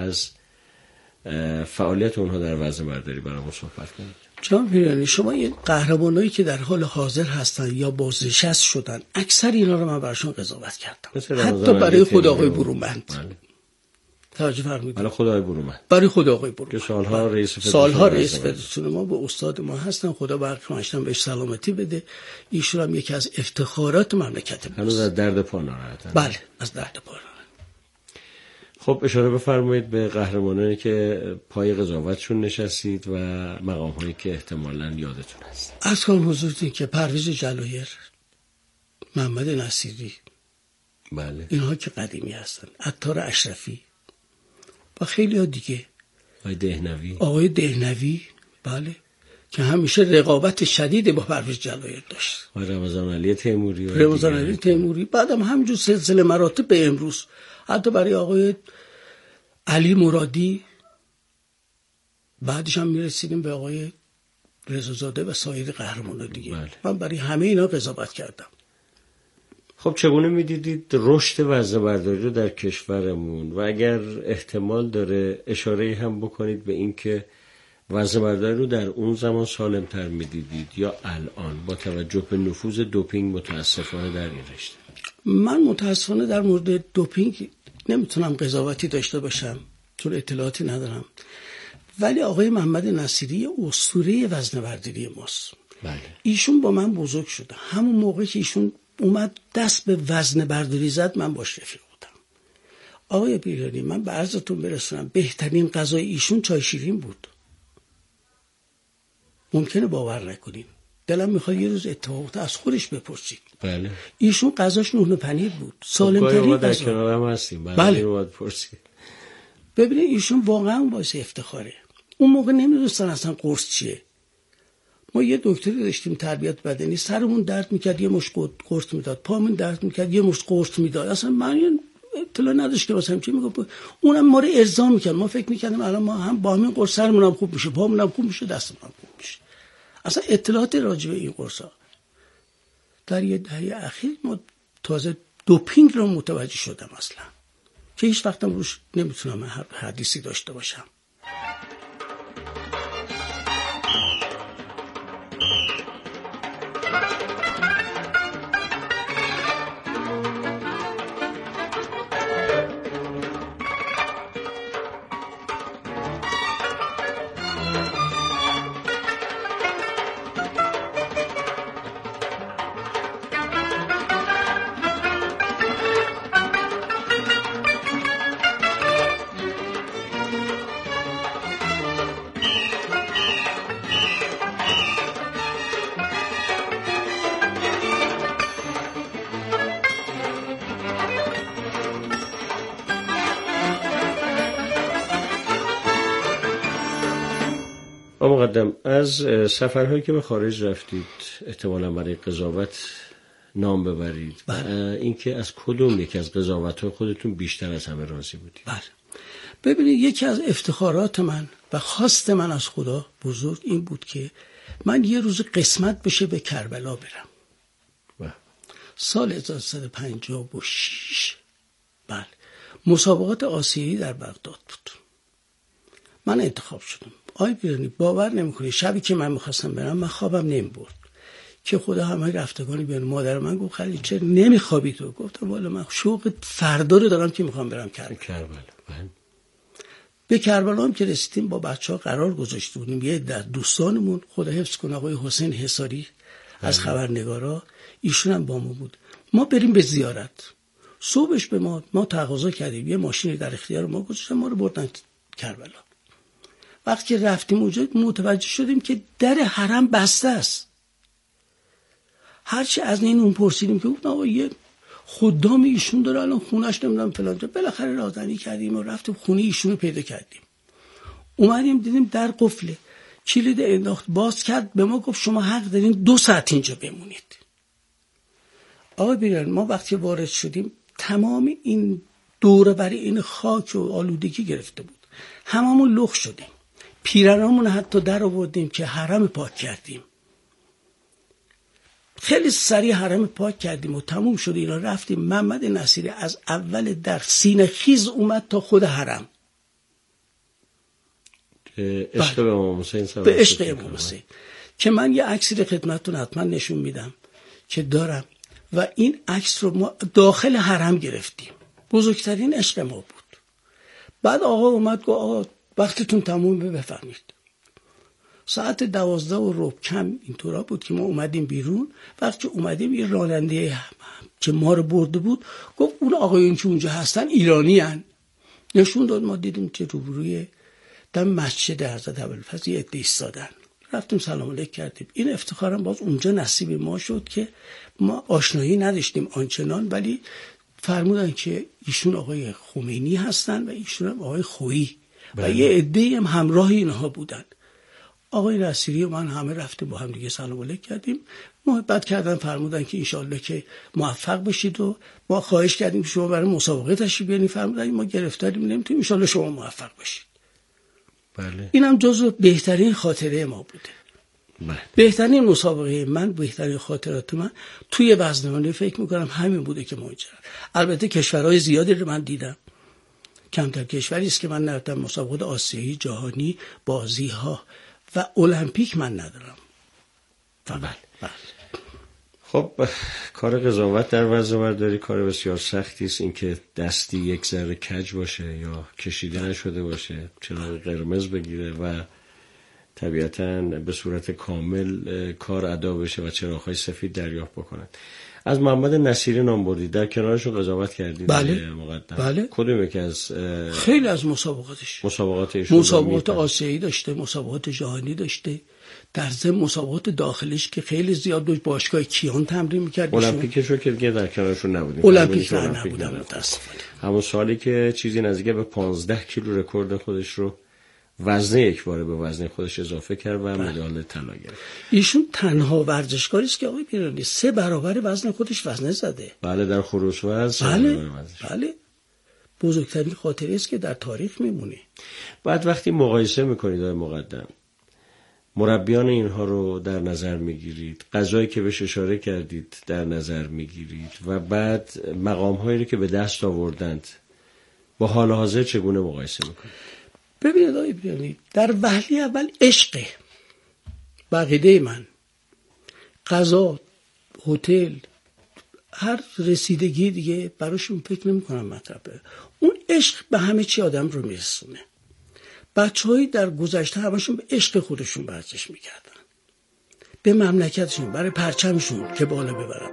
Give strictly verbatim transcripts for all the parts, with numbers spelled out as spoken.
از فعالیت اونها در وزنه برداری برامون صحبت کنید. جناب پیرانی، شما این قهرمانایی که در حال حاضر هستن یا بازنشست شدن، اکثر اینا رو من براشون قضاوت کردم، حتی برای خود آقای برومند. بله. توجه فرمودید. برای خود آقای برومند. برای خود آقای برومند که سالها رئیس فدراسیون سالها رئیس فدراسیون ما با استاد ما هستن، خدا برکمشتن بهش سلامتی بده. ایشون هم یکی از افتخارات مملکت ماست. هنوز از درد پا ناراحتن. بله، از درد پا. خب اشاره بفرمایید به قهرمانانی که پای قضاوتشون نشستید و مقام‌هایی که احتمالاً یادتون هست. از کنم حضورتون که پرویز جلایر، محمد نصیری، بله، اینها که قدیمی هستن، عطار اشرفی و خیلی ها دیگه، آقای دهنوی آقای دهنوی بله، که همیشه رقابت شدیدی با پرویز جلایر داشت. آقای رمضان علی تیموری رمضان علی تیموری بعدم همینجور سلسله مراتب به امروز، حتی برای آقای علی مرادی، بعدش هم میرسیدیم به آقای رضازاده و سایر قهرمانان دیگه. بله. من برای همه اینا قضاوت کردم. خب چگونه میدیدید رشد وزنه برداری رو در کشورمون و اگر احتمال داره اشاره هم بکنید به این که وزنه برداری رو در اون زمان سالم‌تر میدیدید یا الان با توجه به نفوذ دوپینگ متاسفانه در این رشته؟ من متاسفانه در مورد دوپینگ نمیتونم قضاوتی داشته باشم چون اطلاعاتی ندارم، ولی آقای محمد نصیری اسطوره وزنه برداری ماست. بله. ایشون با من بزرگ شده. همون موقع که ایشون اومد دست به وزنه برداری زد، من باش رفیق بودم. آقای پیرانی، من به عرضتون برسونم بهترین غذای ایشون چای شیرین بود. ممکنه باور نکنین، دلم میخواد یه روز اتفاقات از خودش بپرسید. بله. ایشون غذاش نون پنیر بود، سالم ترین غذا. در کنارم هستیم. بله. باید پرسید. ببینید ایشون واقعا باعث افتخاره. اون موقع نمیدونستن اصلا قرص چیه. ما یه دکتری داشتیم تربیت بدنی، سرمون درد میکرد یه مشت قرص میداد، پامون درد میکرد یه مشت قرص میداد. اصلا من اطلاع نداشت که مثلا چی میگه. اونم ما رو ارضا میکرد. ما فکر میکردیم الان ما هم با همین قرص سرمون هم خوب میشه، پامون هم خوب میشه، دستمون هم خوب میشه. اصلا اطلاعات راجع به این قرصا در یه دهه اخیر ما تازه دوپینگ رو متوجه شدم اصلا، که هیچ وقتم روش نمیتونم حدیثی داشته باشم. مقدم، از سفرهایی که به خارج رفتید احتمالاً برای قضاوت نام ببرید. بله. اینکه از کدوم یکی از قضاوت‌های خودتون بیشتر از همه راضی بودید؟ بله. ببینید یکی از افتخارات من و خواست من از خدا بزرگ این بود که من یه روز قسمت بشه به کربلا برم. بله. سال هزار و سیصد و پنجاه و شش. بله. مسابقات آسیایی در بغداد بود. من انتخاب شدم. آی پیرانی باور نمی‌کنی شبی که من می‌خواستم برم من خوابم نمی‌برد که خدا همه رفتگانی بیان. مادر من گفت خلیل چرا نمی‌خوابی تو؟ گفتم والا من شوق فردا رو دارم که می‌خوام برم کربلا. کربلا. به کربلا هم که رسیدیم با بچه‌ها قرار گذاشته بودیم. یه در دوستانمون خدا حفظ کنه آقای حسین حصاری از خبرنگارا، ایشون هم با ما بود. ما بریم به زیارت. صبحش به ما ما تقاضا کردیم یه ماشینی در اختیار ما گذاشتن، ما رو بردن کربلا. وقتی که رفتیم اونجا متوجه شدیم که در حرم بسته است. هرچی از این اون پرسیدیم که گفتن آقا یه خدام ایشون داره الان خونه‌اش نمیدونم فلان جا. بالاخره رازنی کردیم و رفتیم خونه ایشون رو پیدا کردیم. اومدیم دیدیم در قفله. کلید انداخت باز کرد، به ما گفت شما حق دارین دو ساعت اینجا بمونید. آقا بیران ما وقتی وارد شدیم تمام این دوره برای این خاک و آلودگی گرفته بود. هممون لخ شدیم. پیرنامون حتی در آوردیم که حرم پاک کردیم. خیلی سریع حرم پاک کردیم و تموم شد. اینا رفتیم. محمد نصیری از اول در سینه خیز اومد تا خود حرم. عشق به امام حسین به عشق امام حسین که من یه عکسی رو خدمتتون حتما نشون میدم که دارم و این عکس رو ما داخل حرم گرفتیم. بزرگترین عشق ما بود. بعد آقا اومد گفت آقا وقتتون تموم بفرمایید. ساعت دوازده و ربع کم اینطورا بود که ما اومدیم بیرون. وقتی اومدیم یه راننده که ما رو برده بود گفت اون آقایون که اونجا هستن ایرانی هن. نشون داد، ما دیدیم که روبروی در مسجد حضرت ابوالفضل یه عده ایستادن. رفتیم سلام علیک کردیم. این افتخارم باز اونجا نصیب ما شد که ما آشنایی نداشتیم آنچنان، ولی فرمودن که ایشون آقای خمینی هستن و ایشون هم آقای خویی و یه عده هم همراه اینها بودن. آقای نصیری و من همه رفتیم با هم دیگه سلام علیک کردیم، محبت کردن، فرمودن که انشالله که موفق بشید و ما خواهش کردیم که شما برای مسابقه تشریف بیارین. فرمودن ما گرفتاریم نمیتونیم، انشالله شما موفق بشید. بله. اینم جزو بهترین خاطره ما بوده. بله. بهترین مسابقه من، بهترین خاطرات من توی وزنه‌بندی فکر میکنم همین بوده که ماجرا. البته کشورهای زیادی رو من دیدم، کمتر کشوری است که من نرفتم. مسابقات آسیایی، جهانی، بازی ها و المپیک من ندارم. بله. بله. خب کار قضاوت در وزنه‌برداری کار بسیار سختی است. اینکه دستی یک ذره کج باشه یا کشیده نشده باشه، چراغ قرمز بگیره و طبیعتاً به صورت کامل کار ادا بشه و چراغ‌های سفید دریافت بکنن. از محمد نصیری نام بردید، در کنارشون قضاوت کردید؟ بله. مقدم. بله. کدوم یکی از خیلی از مسابقاتش مسابقاتش مسابقات آسیایی داشته، مسابقات جهانی داشته، در ضمن مسابقات داخلیش که خیلی زیاد بود. باشگاه کیان تمرین می‌کرد. المپیکش رو که دیگه در کنارشون نبودیم. المپیک نبودم متأسفانه. همون سالی که چیزی نزدیک به پانزده کیلو رکورد خودش رو وزنه یک باره به وزنه خودش اضافه کرد و مدال طلا گرفت. ایشون تنها ورزشکاری است که آقای پیرانی سه برابر وزن خودش وزنه زده. بله، در خروس وزن. بله. بله. بزرگترین خاطره است که در تاریخ میمونه. بعد وقتی مقایسه میکنید آقای مقدم، مربیان اینها رو در نظر میگیرید، غذایی که بهش اشاره کردید در نظر میگیرید و بعد مقام هایی رو که به دست آوردند با حال حاضر چگونه مقایسه میکنید؟ ببینید آقای پیرانی، در وهله اول عشق، بقیده من، غذا، هتل، هر رسیدگی دیگه براشون فکر نمی کنم مطربه. اون عشق به همه چی آدم رو میرسونه. بچه‌هایی در گذشته همشون به عشق خودشون ورزش میکردن، به مملکتشون، برای پرچمشون که بالا ببرن.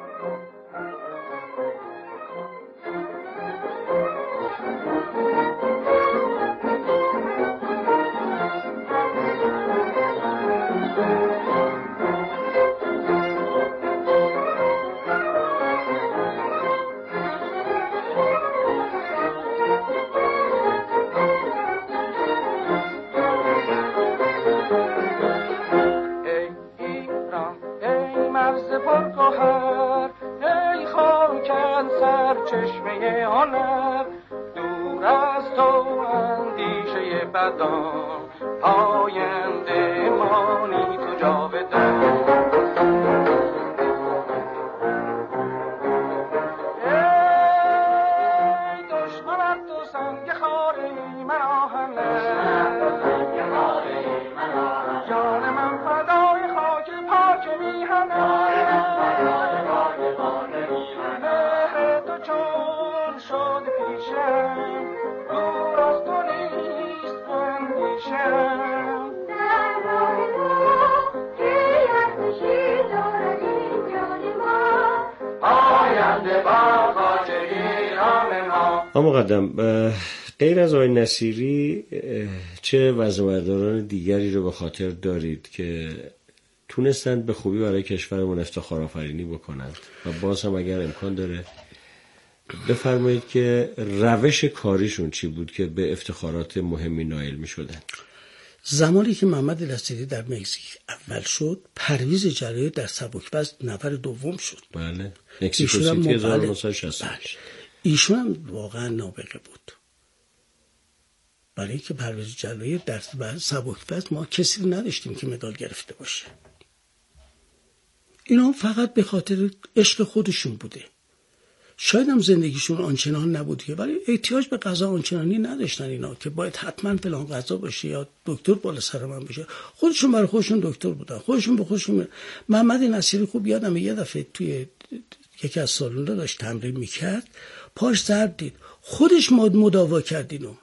مقدم، غیر از آقای نصیری چه وزنه‌برداران دیگری رو به خاطر دارید که تونستند به خوبی برای کشورمون افتخار آفرینی بکنند و باز هم اگر امکان داره بفرمایید که روش کاریشون چی بود که به افتخارات مهمی نائل می شدن؟ زمانی که محمد نصیری در مکزیک اول شد، پرویز جلایی در سبک‌وزن نفر دوم شد. بله. مکزیکو سیتی هزار و نهصد و شصت. ایشون هم واقعا نابغه بود، برای اینکه پرویز جلایی در سبک‌وزن ما کسی رو نداشتیم که مدال گرفته باشه. اینا فقط به خاطر عشق خودشون بوده. شاید هم زندگیشون آنچنان نبود که، ولی احتیاج به غذا آنچنانی نداشتن اینا که باید حتما فلان غذا باشه یا دکتر بالا سر من باشه. خودشون برای خودشون دکتر بودن، خودشون به خودشون. محمد نصیری خوب یادمه یه دفعه توی یکی از سالونا داشت تمرین میکرد، پاش ضرب دید، خودش ماد مداوا کرد اینو.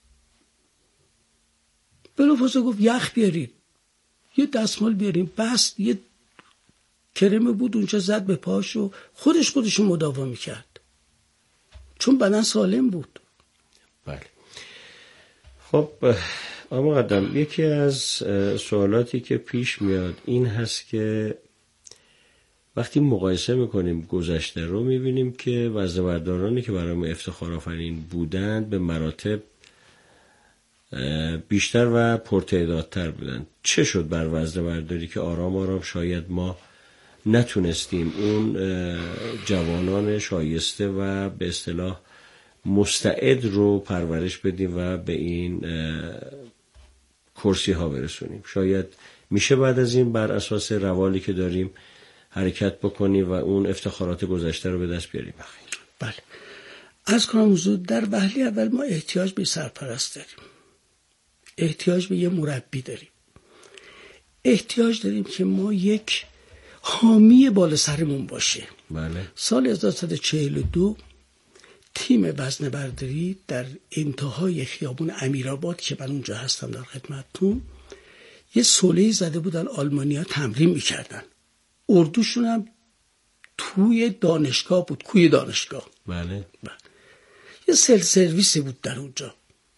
بلافاصله گفت یخ بیارید، یه دستمال بیاریم، بس یه کرم بود اونجا زد به پاش و خودش خودشو مداوا میکرد، چون بدن سالم بود. بله. خب آقا مقدم، یکی از سوالاتی که پیش میاد این هست که وقتی مقایسه میکنیم گذشته رو، میبینیم که وزنه‌بردارانی که برای ما افتخار آفرین بودند به مراتب بیشتر و پرتعدادتر بودند. چه شد بر وزنه‌برداری که آرام آرام شاید ما نتونستیم اون جوانان شایسته و به اصطلاح مستعد رو پرورش بدیم و به این کرسی ها برسونیم؟ شاید میشه بعد از این بر اساس روالی که داریم حرکت بکنیم و اون افتخارات گذشته رو به دست بیاریم. بله. از کنم حضور، در وهله اول ما احتیاج به سرپرست داریم، احتیاج به یه مربی داریم، احتیاج داریم که ما یک حامی بالا سرمون باشه. بله. سال هزار و سیصد و چهل و دو تیم وزنه برداری در انتهای خیابون امیرآباد که من اونجا هستم در خدمتتون، یه سوله‌ای زده بودن، آلمانی‌ها تمرین میکردن، اردوشون هم توی دانشگاه بود، کوی دانشگاه. بله. بله. یه سل سرویسی بود در اونجا.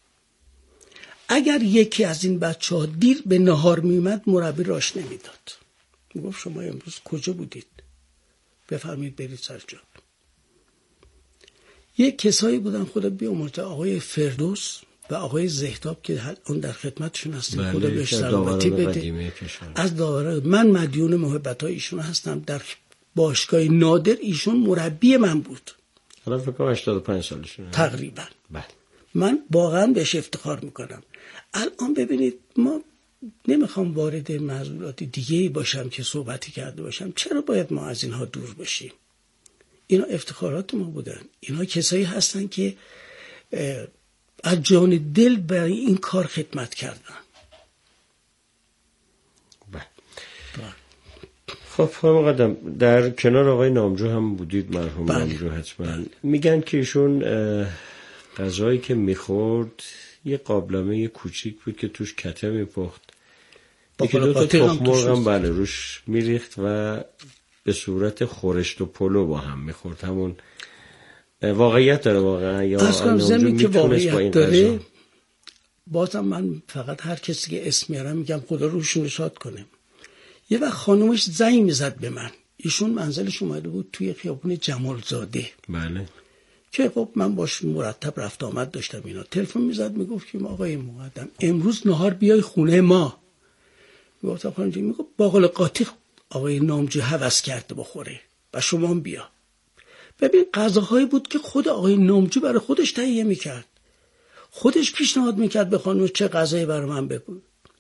اگر یکی از این بچه ها دیر به نهار میومد، مربی راش نمیداد، میگفت شما امروز کجا بودید؟ بفرمایید برید سر جا. یک کسایی بودن، خدا بیامرزه، آقای فردوس و آقای زهتاب که اون در خدمتشون هستیم. بله. خدا بهش سلامتی بده. از داوره من مدیون محبت‌های ایشون هستم. در باشگاه نادر ایشون مربی من بود. حالا فکر کنم هشتاد و پنج سالشونه تقریبا. بله. من واقعا بهش افتخار میکنم. الان ببینید، ما نمیخوام وارد موضوعات دیگه‌ای باشم که صحبتی کرده باشم، چرا باید ما از اینها دور باشیم؟ اینا افتخارات ما بودن، اینا کسایی هستن که از جان دل برای این کار خدمت کردن. بله. خب خانم مقدم، در کنار آقای نامجو هم بودید، مرحوم بله. نامجو حتما. بله. میگن که ایشون غذایی که میخورد یه قابلمه کوچیک بود که توش کته میپخت، یکی دو تا تخم مرغ هم بله روش میریخت و به صورت خورشت و پلو با هم میخورد. همون واقعیت داره واقعا یا از کنم زمین که واقعیت داره؟ بازم من فقط هر کسی که اسم میارم میگم خدا روشون شاد کنه. یه وقت خانومش زنگ میزد به من، ایشون منزلش اومده بود توی خیابون جمالزاده. بله. که خب من باش مرتب رفت آمد داشتم. اینا تلفن میزد میگفت که آقای مقدم امروز نهار بیای خونه ما. میگفتم خانم جون، میگفت باقل قاطی آقای نامجو هوس کرده بخوره و شما هم بیا. ببین غذاهایی بود که خود آقای نامجو برای خودش تهیه میکرد، خودش پیشنهاد میکرد به خانم چه غذایی برای من بگو.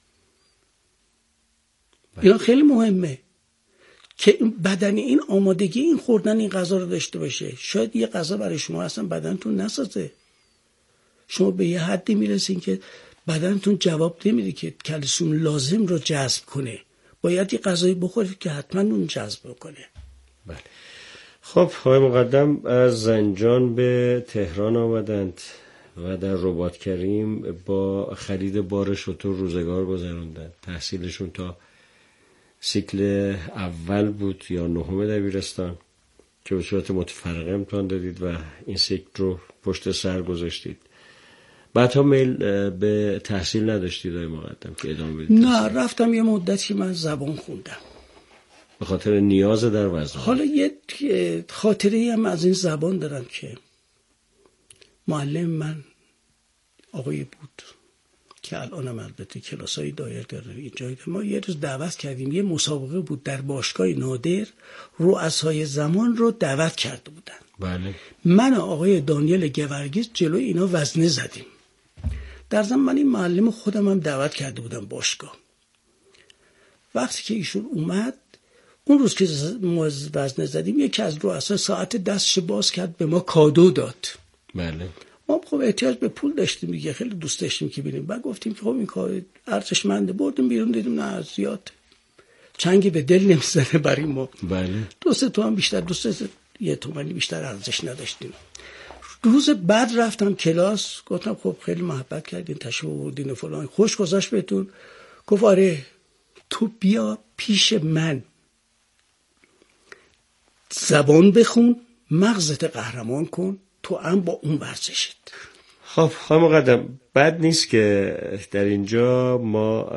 اینا خیلی مهمه که بدن این آمادگی این خوردن این غذا رو داشته باشه. شاید یه غذا برای شما اصلا بدنتون نسازه، شما به یه حدی میرسین که بدنتون جواب نمیده که کلسیم لازم رو جذب کنه، باید یه غذایی بخورید که حتما اون جذب کنه. بله. خب آقای مقدم از زنجان به تهران آمدند و در رباط کریم با خرید بار شتر روزگار گذروندند. تحصیلشون تا سیکل اول بود یا نهم دبیرستان که به صورت متفرقه امتحان دادید و این سیکل رو پشت سر گذاشتید. بعدها میل به تحصیل نداشتید آقای مقدم که ادامه بدید؟ نه، رفتم یه مدتی من زبان خوندم به خاطر نیاز در وزن. حالا یه خاطره هم از این زبان دارم که معلم من آقای بود که الان هم البته کلاسای دایر داره اینجا. ما یه روز دعوت کردیم، یه مسابقه بود در باشگاه نادر، رؤسای زمان رو دعوت کرده بودن. بله. من آقای دانیل گورگیز جلوی اینا وزنه زدیم. در ضمن من این معلم خودم هم دعوت کرده بودم باشگاه. وقتی که ایشون اومد اون روز که ما وزنه زدیم یکی از رؤسا ساعت دستش باز کرد به ما کادو داد. بله. ما خب احتیاج به پول داشتیم دیگه، خیلی دوست داشتیم که بریم. بعد گفتیم که خب این کار ارزشمنده. بردیم بیرون دیدیم نه زیاد چنگی به دل نمیزنه برای ما. بله. دو سه تومن بیشتر، دو سه یه تومنی بیشتر ارزش نداشتیم. روز بعد رفتم کلاس، گفتم خب خیلی محبت کردین، تشریف آوردین و فلان، خوش گذشت بهتون؟ گفت آره، تو بیا پیش من زبان بخون، مغزت قهرمان کن، تو هم با اون ورزشت. خب خانم مقدم، بد نیست که در اینجا ما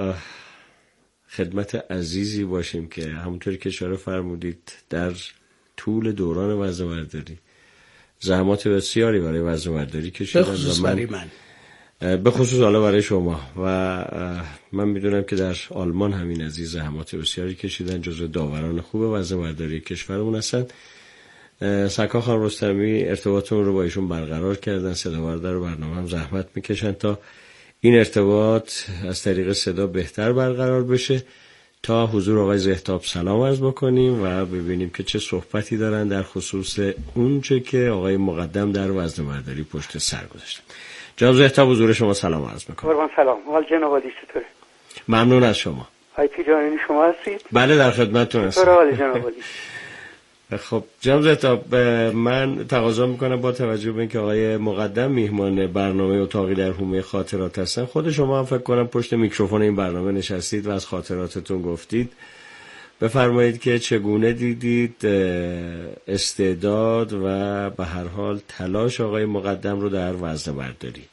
خدمت عزیزی باشیم که همونطوری که اشاره فرمودید در طول دوران وزنه‌برداری زحمات بسیاری برای وزنه‌برداری کشیدن. به خصوص برای من، به خصوص حالا برای شما، و من میدونم که در آلمان همین عزیز زحمات بسیاری کشیدن، جزو داوران خوب وزنه‌برداری کشورمون هستن. سکا خانم رستمی ارتباطمون رو با ایشون برقرار کردن، صداورده رو برنامه هم زحمت میکشن تا این ارتباط از طریق صدا بهتر برقرار بشه. تا حضور آقای زهتاب سلام عرض بکنیم و ببینیم که چه صحبتی دارن در خصوص اونچه که آقای مقدم در وزنه‌برداری پشت سر گذاشتن. جناب زهتاب حضور شما سلام عرض میکنم. قربان سلام. حال جناب عالی چطوره؟ ممنون از شما. های پیجانی شما هستید؟ بله در خدمتتون هستم. چطور حال جناب عالی؟ خب جناب زهتاب، من تقاضا میکنم با توجه به اینکه آقای مقدم میهمان برنامه اتاقی در حومه خاطرات هستن، خود شما هم فکر کنم پشت میکروفون این برنامه نشستید و از خاطراتتون گفتید، بفرمایید که چگونه دیدید استعداد و به هر حال تلاش آقای مقدم رو در وزنه‌برداری.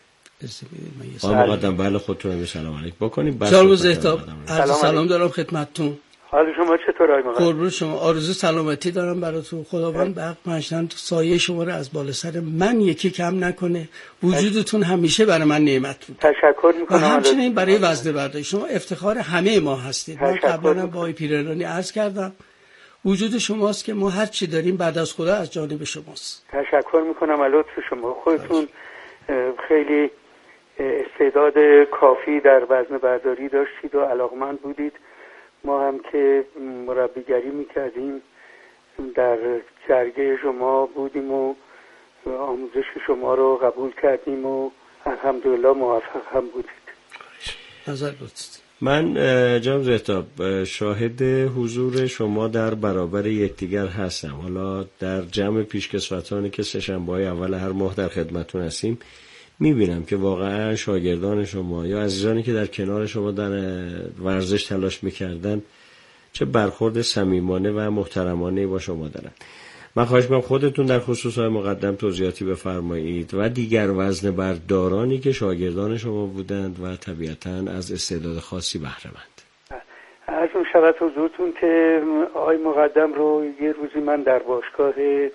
آقای مقدم بله خودتون هم سلام علیک بکنید. جناب زهتاب عرض سلام دارم خدمتتون. حال شما چطور آقای مقدم؟ قربون شما، آرزو سلامتی دارم براتون. خداوند به پنجتن سایه شما رو از بالا سر من یکی کم نکنه. وجودتون همیشه برای من نعمت بود. تشکر میکنم. و همچنین برای وزنه‌برداری شما افتخار همه ما هستید. من قبلا با آقای پیرانی عرض کردم وجود شماست که ما هر چی داریم بعد از خدا از جانب شماست. تشکر میکنم از لطف شما. خودتون خیلی استعداد کافی در وزنه‌برداری داشتید و علاقمند بودید. ما هم که مربیگری میکردیم در جرگه شما بودیم و آموزش شما رو قبول کردیم و الحمدلله موفق هم بودید. نظر لطفت. من جناب زهتاب شاهد حضور شما در برابر یکدیگر هستم. حالا در جمع پیشکسوتانی که سه شنبه‌های اول هر ماه در خدمتتون هستیم میبینم که واقعا شاگردان شما یا عزیزانی که در کنار شما در ورزش تلاش میکردن چه برخورد صمیمانه و محترمانه با شما دارن. من خواهش میکنم خودتون در خصوص های مقدم توضیحاتی بفرمایید و دیگر وزنه‌بردارانی که شاگردان شما بودند و طبیعتاً از استعداد خاصی بهره مند. عرض می‌شود حضورتون که آقای مقدم رو یه روزی من در باشگاه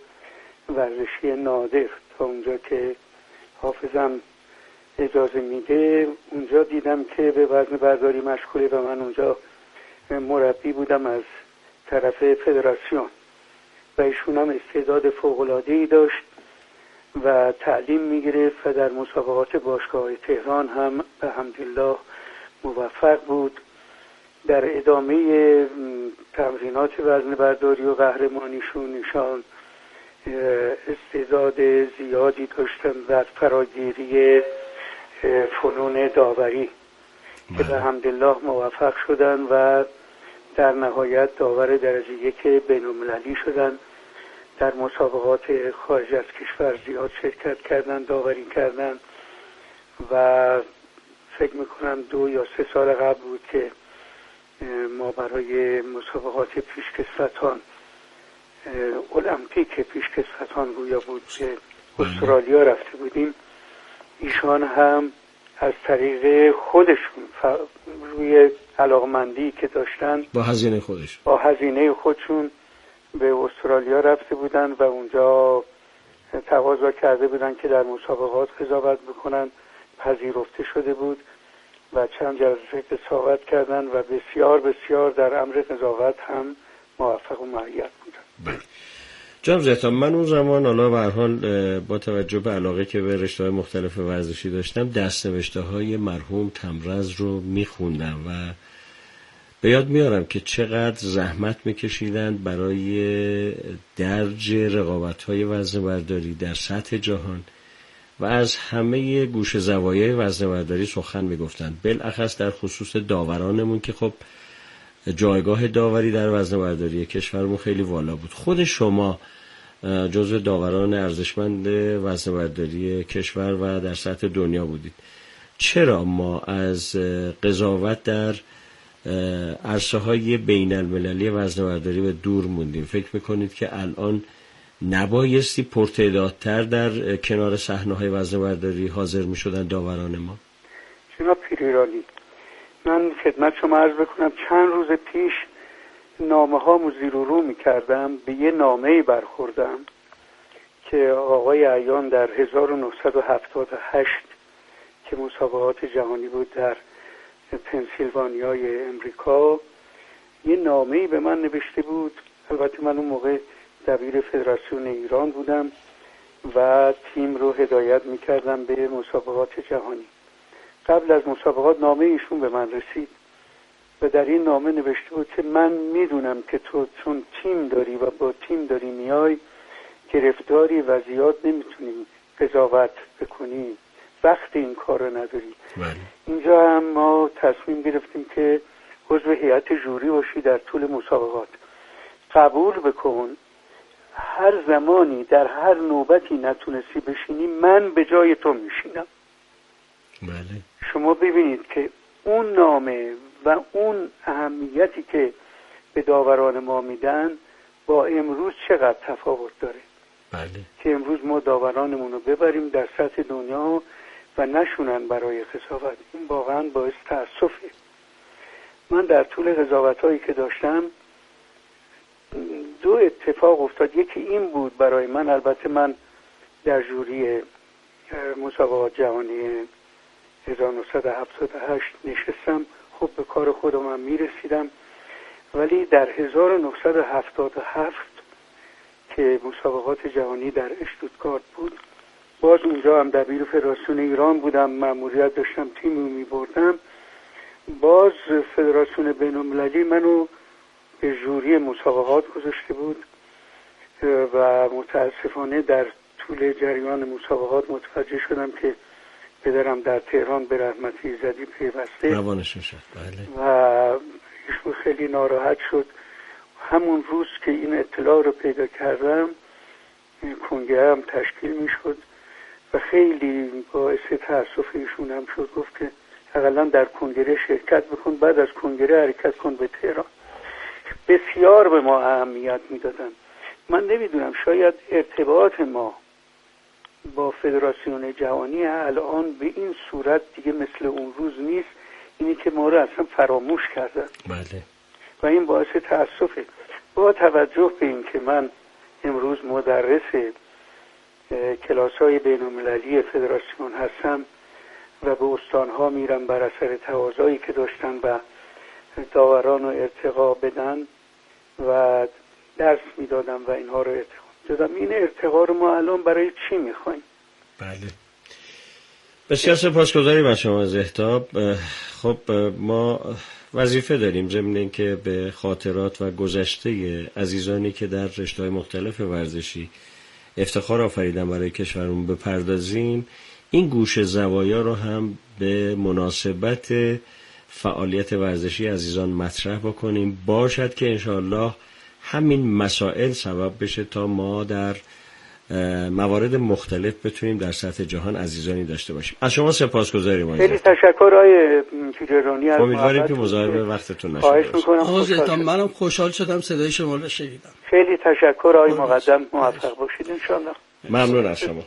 ورزشی نادر تا اونجا که حافظم اجازه میده اونجا دیدم که به وزنه‌برداری مشغوله و من اونجا مربی بودم از طرف فدراسیون و ایشون هم استعداد فوق‌العاده‌ای داشت و تعلیم میگرفت و در مسابقات باشگاه تهران هم به حمدالله موفق بود. در ادامه تمرینات وزنه‌برداری و قهرمانیشون ایشان استعداد زیادی داشتن در فراگیری فنون داوری که به حمدالله موفق شدن و در نهایت داور درجه یک بین‌المللی شدن. در مسابقات خارج از کشور زیاد شرکت کردن، داوری کردن و فکر میکنم دو یا سه سال قبل بود که ما برای مسابقات پیشکسوتان المپیک پیشکسوتان گویا بود که استرالیا رفته بودیم. ایشان هم از طریق خودشون روی علاقمندی که داشتن با هزینه خودش با هزینه خودشون به استرالیا رفته بودن و اونجا تقاضا کرده بودن که در مسابقات قضاوت بکنن. پذیرفته شده بود و چند جلسه قضاوت کردن و بسیار بسیار در امر قضاوت هم موفق و معید بودن. جناب زهتاب، من اون زمان حالا به هر حال با توجه به علاقه که به رشته‌های مختلف ورزشی داشتم دست‌نوشته‌های مرحوم تمرز رو می‌خوندم و به یاد میارم که چقدر زحمت میکشیدند برای درج رقابت‌های وزنه‌برداری در سطح جهان و از همه گوشه زوایای وزنه‌برداری سخن میگفتند، بالاخص در خصوص داورانمون که خب جایگاه داوری در وزنه‌برداری کشورمون خیلی والا بود. خود شما جزو داوران ارزشمند وزنه‌برداری کشور و در سطح دنیا بودید. چرا ما از قضاوت در عرصه‌های بین المللی وزنه‌برداری به دور موندیم؟ فکر میکنید که الان نبایستی پرتعدادتر در کنار صحنه‌های وزنه‌برداری حاضر میشدن داوران ما؟ جناب پیریرانی، من خدمت شما عرض بکنم چند روز پیش نامه ها زیر و رو میکردم، به یه نامه‌ای برخوردم که آقای عیان در هزار و نهصد و هفتاد و هشت که مسابقات جهانی بود در پنسیلوانیای امریکا، یه نامه‌ای به من نوشته بود. البته من اون موقع دبیر فدراسیون ایران بودم و تیم رو هدایت میکردم به مسابقات جهانی. قبل از مسابقات نامه ایشون به من رسید و در این نامه نوشته بود که من میدونم که تو چون تیم داری و با تیم داری میای گرفتاری و زیاد نمیتونی قضاوت بکنی، وقت این کار رو نداری. بله. اینجا هم ما تصمیم گرفتیم که عضو هیئت جوری باشی در طول مسابقات. قبول بکن هر زمانی در هر نوبتی نتونستی بشینی من به جای تو میشینم. بله. شما ببینید که اون نامه و اون اهمیتی که به داوران ما میدن با امروز چقدر تفاوت داره. بله. که امروز ما داورانمون رو ببریم در سطح دنیا و نشونن برای قضاوت. این واقعا باعث تأسفه. من در طول قضاوت‌هایی که داشتم دو اتفاق افتاد. یکی این بود برای من، البته من در جوری مسابقات جهانی هزار و نهصد و هفتاد و هشت نشستم، خب به کار خودم هم میرسیدم، ولی در هزار و نهصد و هفتاد و هفت که مسابقات جهانی در اشتوتگارت بود، باز اونجا هم دبیر فدراسیون ایران بودم، مأموریت داشتم، تیم رو میبردم. باز فدراسیون بین‌المللی منو به جوری مسابقات گذاشته بود و متاسفانه در طول جریان مسابقات متوجه شدم که پدرم در تهران به رحمت ایزدی پیوسته روانشون شد. بله. و ایشون خیلی ناراحت شد. همون روز که این اطلاع رو پیدا کردم کنگره هم تشکیل می شد و خیلی باعث تأسف ایشون هم شد. گفت که حداقل در کنگره شرکت بکن، بعد از کنگره حرکت کن به تهران. بسیار به ما اهمیت میدادن. من نمیدونم، شاید ارتباط ما با فدراسیون جهانی الان به این صورت دیگه مثل اون روز نیست. اینی که ما رو اصلا فراموش کردن. بله. و این باعث تأسفه. با توجه به این که من امروز مدرس کلاس‌های بین‌المللی فدراسیون هستم و به استان‌ها میرم بر اثر تقاضایی که داشتن و داوران رو ارتقا بدن و درس میدادم و اینها رو ارتقا دادم. این ارتقا رو ما الان برای چی میخوایم؟ بله. بسیار سپاسگزاریم از شما زهتاب. خب ما وظیفه داریم ضمن اینکه به خاطرات و گذشته عزیزانی که در رشته‌های مختلف ورزشی افتخار آفریدن برای کشورمون بپردازیم. این گوشه زوایا رو هم به مناسبت فعالیت ورزشی عزیزان مطرح بکنیم، باشد که انشاءالله همین مسائل سبب بشه تا ما در موارد مختلف بتونیم در سطح جهان عزیزانی داشته باشیم. از شما سپاسگزاریم. خیلی تشکر آقای پیررانی. امیدواریم که مضاعف وقتتون نشه. خواهش میکنم. آقا زهتاب، منم خوشحال شدم صدای شما رو شنیدم. خیلی تشکر آقای مقدم، موفق باشید انشاءالله. ممنون از شما.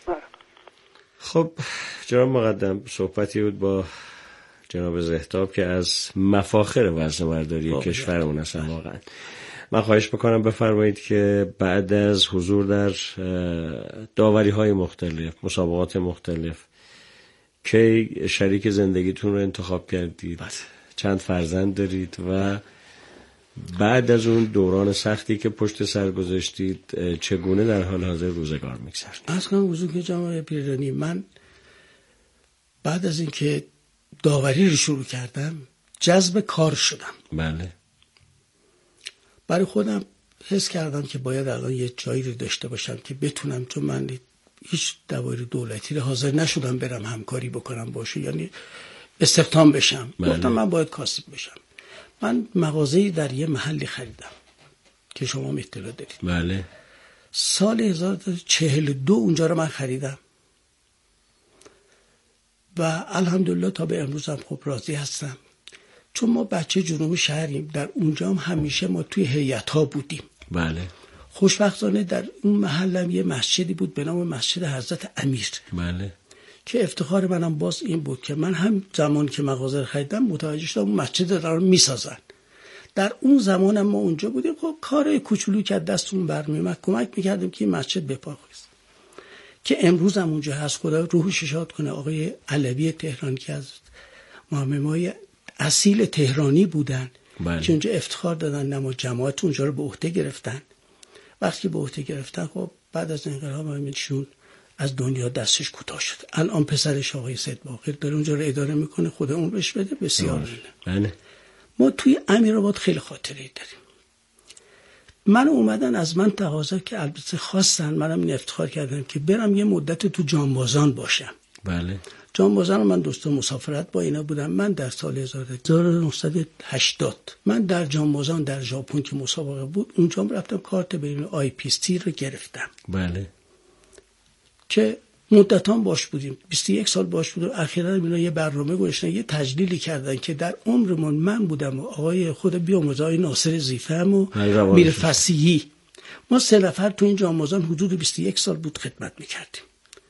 خب جناب مقدم، صحبتی بود با جناب زهتاب که از مفاخر وزنه‌برداری کشورمون هستن. واقعا من خواهش بکنم بفرمایید که بعد از حضور در داوری‌های مختلف، مسابقات مختلف، کی شریک زندگیتون رو انتخاب کردید؟ بله. چند فرزند دارید و بعد از اون دوران سختی که پشت سر گذاشتید چگونه در حال حاضر روزگار می‌گذرونید؟ از کنم حضور که جناب پیررانی، من بعد از اینکه داوری رو شروع کردم جذب کار شدم. بله. برای خودم حس کردم که باید الان یه جایی رو داشته باشم که بتونم، چون من هیچ دوایر دولتی رو حاضر نشدم برم همکاری بکنم باشه، یعنی استخدام بشم. بله. گفتم من باید کاسب بشم. من مغازه‌ای در یه محلی خریدم که شما هم اطلاع دارید. بله. سال هزار و نهصد و چهل و دو اونجا رو من خریدم و الحمدلله تا به امروز هم خوب راضی هستم، چون ما بچه جنوب شهریم. در اونجا هم همیشه ما توی هیئت‌ها بودیم. بله. خوشبختانه در اون محلم یه مسجدی بود به نام مسجد حضرت امیر. بله. که افتخار منم باز این بود که من هم زمان که مغازه خریدم متوجه شدم اون مسجد رو دارن میسازن. در اون زمان ما اونجا بودیم، خب کار کوچولو که دستمون برمیومد کمک میکردیم که این مسجد بپا کنه، که امروز هم اونجا هست. خدا روحش شاد کنه آقای علوی تهران که از ماممای اصیل تهرانی بودن. بله. که اونجا افتخار دادن، نما جماعت اونجا رو به عهده گرفتن. وقتی به عهده گرفتن خب بعد از انقلاب ایشون از دنیا دستش کوتاه شد. الان پسرش آقای سید باقر داره اونجا رو اداره میکنه، خدا اون بهش بده. بسیار بله. ما توی امیرآباد خیلی خاطره داریم. من اومدن از من تقاضا که البته خواستن، منم این افتخار کردم که برم یه مدت تو جانبازان باشم. بله. جانبازان من دوست مسافرت با اینا بودم. من در سال هزار و نهصد و هشتاد من در جانبازان در ژاپن که مسابقه بود اونجا رفتم کارت بین آی پی سی رو گرفتم. بله. که مدتان باش بودیم، بیست و یک سال باش بودیم. اخیراً اینا یه برنامه گذاشتن، یه تجلیلی کردن که در عمرمون من بودم و آقای خود بیامرزه آقای ناصر زیفهم و میر فصیحی، ما سه نفر تو این جانبازان حدود بیست و یک سال بود خدمت میکردیم.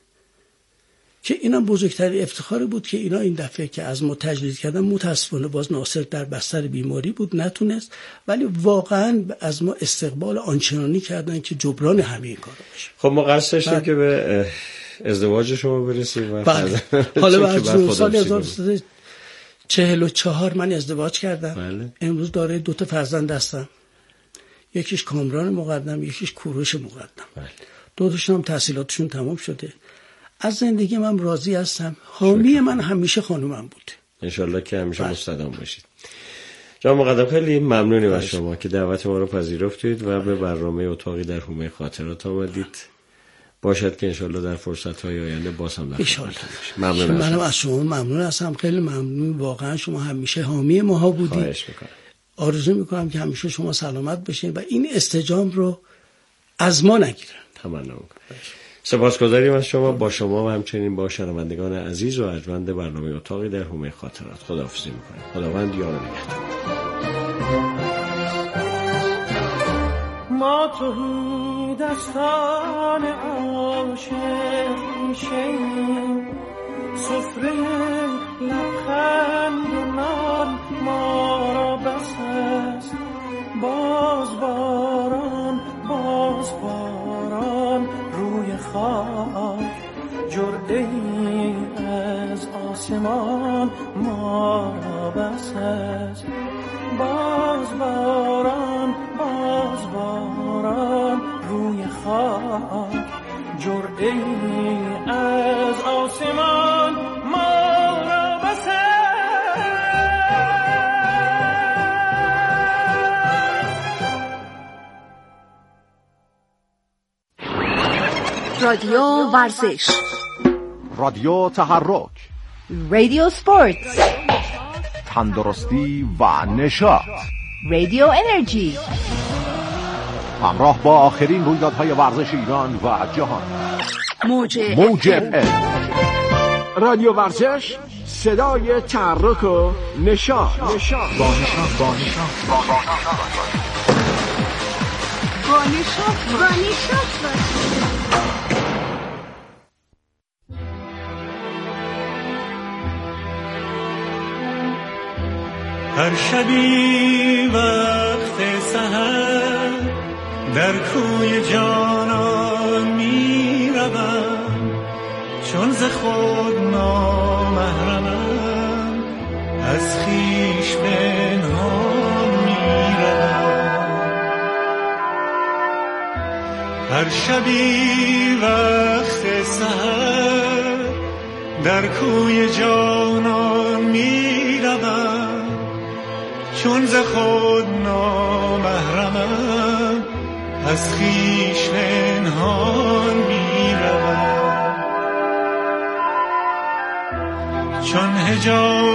که اینم بزرگترین افتخار بود که اینا این دفعه که از ما تجلیل کردن. متاسفانه باز ناصر در بستر بیماری بود نتونست، ولی واقعا از ما استقبال آنچنانی کردن که جبران همه این کارا بشه. خب ما قصد داشتیم که به ازدواج شما برسیم و بله. حالا بعد سال هزار و سیصد و چهل و چهار من ازدواج کردم. بله. امروز داره دو تا فرزند هستم، یکیش کامران مقدم، یکیش کوروش مقدم. بله. دو تاشون هم تحصیلاتشون تمام شده. از زندگی من راضی هستم. حامی من همیشه خانومم بود. انشالله که همیشه بله. مستدام باشید. جناب مقدم خیلی ممنونیم از شما که دعوت ما رو پذیرفتید و به برنامه اتاقی در حومه خاطرات آمدید. باشد که انشالله در فرصت‌های آینده باز هم در خدمت ممنون. منم از شما ممنون هستم، خیلی ممنون. واقعا شما همیشه حامی ما بودید. خواهش میکنم. آرزو میکنم که همیشه شما سلامت باشین و این استجام رو از ما نگیرن. تمنا میکنم. سپاسگزاریم از شما. با شما و همچنین با شنوندگان عزیز و ارجمند برنامه اتاقی در حومه خاطرات خداحافظی میکنم. خداوند یار و نگهدار. ما تو دستان عاشق میشیم، سفره لبخند و نان ما را بس است. باز باران باز باران روی خاک، جرعه ای از آسمان ما را بس است. باز باران باز باران روی خاک، جرعه ای از آسمان ما را بس است. رادیو ورزش، رادیو تحرک، رادیو سپورت، تندرستی و نشاط، رادیو انرژی. همراه با آخرین رویدادهای ورزش ایران و جهان. موج موج اف ام. رادیو ورزش، صدای تحرک و نشاط. نشاط با نشاط با نشاط با نشاط با نشاط. هر شبی وقت سحر در کوی جانان می روم، چون ز خود نامحرمم از خویش پنهان می روم. هر شبی وقت سحر در کوی جانان می روم، چون ز خود نامحرمم از خویش پنهان میروم چون حجاب